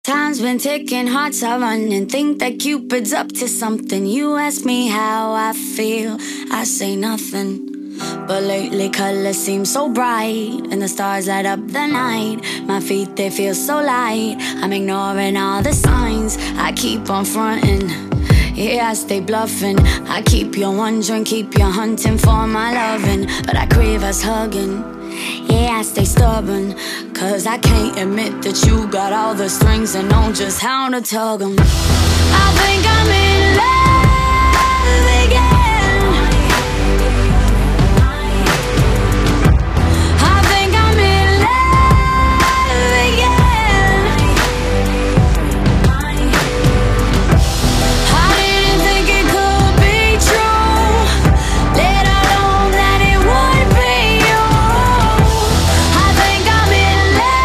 Time's been ticking, hearts are running. Think that Cupid's up to something. You ask me how I feel, I say nothing. But lately colors seem so bright, and the stars light up the night. My feet, they feel so light. I'm ignoring all the signs, I keep on fronting. Yeah, I stay bluffing. I keep you wondering, keep you hunting for my loving. But I crave us hugging. Yeah, I stay stubborn, cause I can't admit that you got all the strings and know just how to tug them. I think I'm in love again. I think I'm in love again. I didn't think it could be true, let alone that it would be you. I think I'm in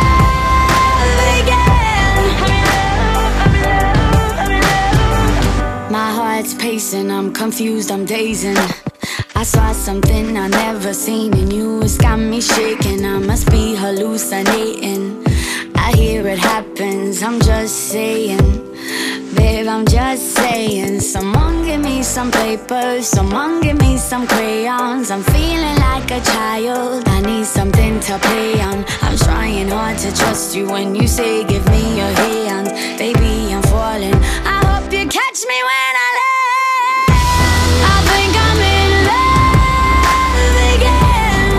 love again. My heart's pacing, I'm confused, I'm dazing. I saw something I never seen in you, it's got me shaking. I must be hallucinating. I hear it happens, I'm just saying. Babe, I'm just saying. Someone give me some paper, someone give me some crayons. I'm feeling like a child, I need something to play on. I'm trying hard to trust you when you say give me your hand. Baby, I'm falling, I hope you catch me when I land. I think I'm in love again.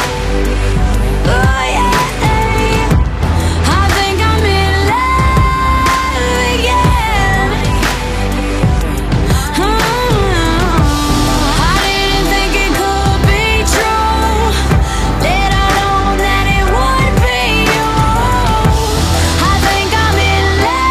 Oh yeah, I think I'm in love again. I didn't think it could be true, let alone that it would be you. I think I'm in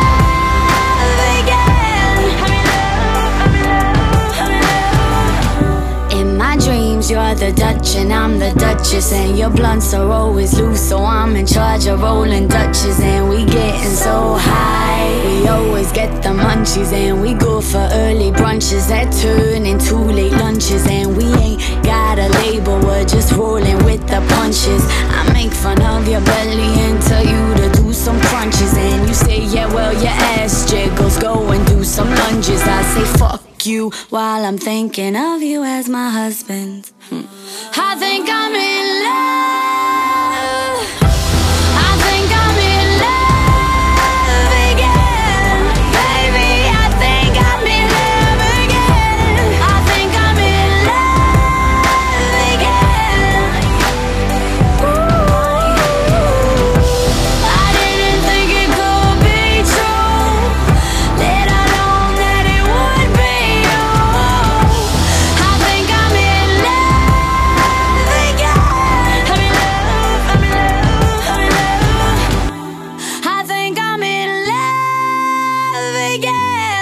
love again. In my dreams, you're the Dutch and I'm the Duchess, and your blunts are always loose, so I'm in charge of rolling Dutches. And we getting so high, we always get the munchies, and we go for early brunches that turn into late lunches. And we ain't got a label, we're just rolling with the punches. I make fun of your belly and tell you to do some crunches, and you say yeah, well your ass jiggles, go and do some lunges. I say fuck you while I'm thinking of you as my husband. I think I'm in love. I think I'm in love again. Baby, I think I'm in love again. I think I'm in love again. Ooh, I didn't think it could be true, let alone that it would be you. I think I'm in love again. I'm in love, I'm in love, I'm in love. I think I'm in love again.